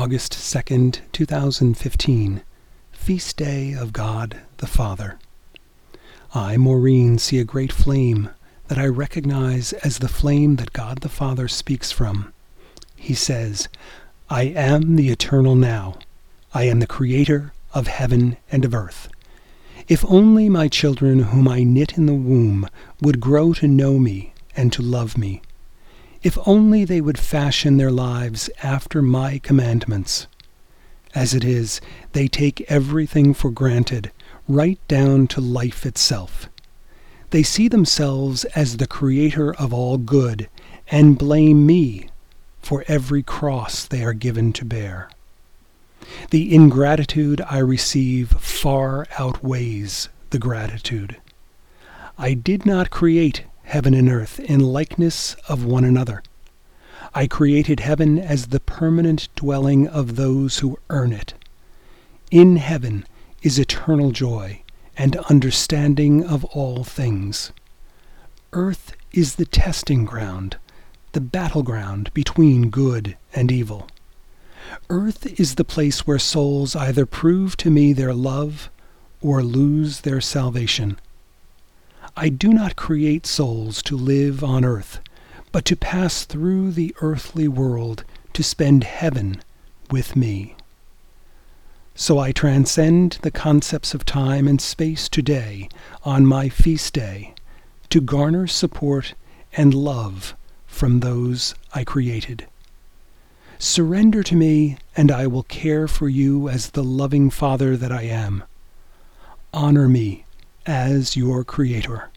August 2nd, 2015, Feast Day of God the Father. I, Maureen, see a great flame that I recognize as the flame that God the Father speaks from. He says, "I am the eternal now. I am the creator of heaven and of earth. If only my children whom I knit in the womb would grow to know me and to love me. If only they would fashion their lives after my commandments. As it is, they take everything for granted, right down to life itself. They see themselves as the creator of all good and blame me for every cross they are given to bear. The ingratitude I receive far outweighs the gratitude. I did not create heaven and earth in likeness of one another. I created heaven as the permanent dwelling of those who earn it. In heaven is eternal joy and understanding of all things. Earth is the testing ground, the battleground between good and evil. Earth is the place where souls either prove to me their love or lose their salvation. I do not create souls to live on earth, but to pass through the earthly world to spend heaven with me. So I transcend the concepts of time and space today on my feast day to garner support and love from those I created. Surrender to me, and I will care for you as the loving Father that I am. Honor me as your Creator.